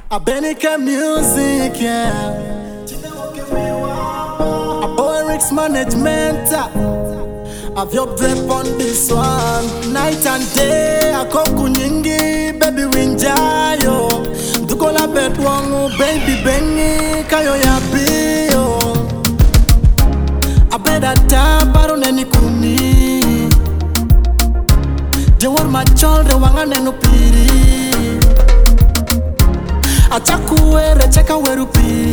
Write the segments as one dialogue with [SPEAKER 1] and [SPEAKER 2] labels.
[SPEAKER 1] Abenika music, yeah. A boy Rick's management. I've your drip on this one. Night and day, I come kunyingi, baby winjayo. Dukola bed wangu, baby bengi, kayo ya biyo. I better tabaro neni kumi. Jewar machonre wanga nenu piri. Achakuwere cheka werupi.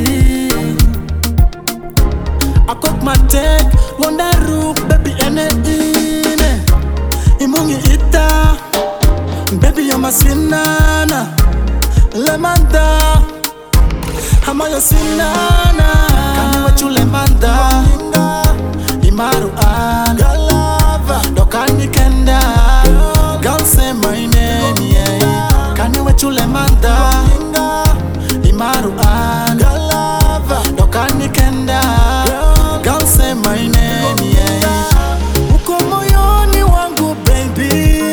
[SPEAKER 1] I cook my take, wonder roof, baby ene ine. Imungi ita, baby you're my sinana. Lemanda, hamayo sinana. Kani wachu lemanda, imaru galava, dokani kenda. Girl say my name, yeah. Kani wachu lemanda, imaru galava, dokani kenda. Girl say my name, yeah. Uko moyoni wangu baby,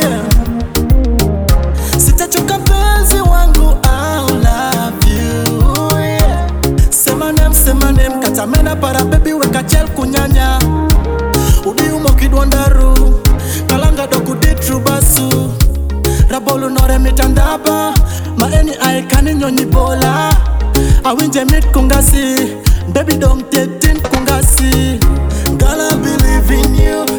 [SPEAKER 1] sitachoka penzi wangu, I love you, yeah. Sema name, katamena para baby weka chel kunyanya. Ubi umokidwandaru, kalanga doku ditru basu. Rabolu nore mitandaba, maeni aikani nyonyi bola. Awinje mit kungasi, baby don't take tin kungasi. Girl I believe in you,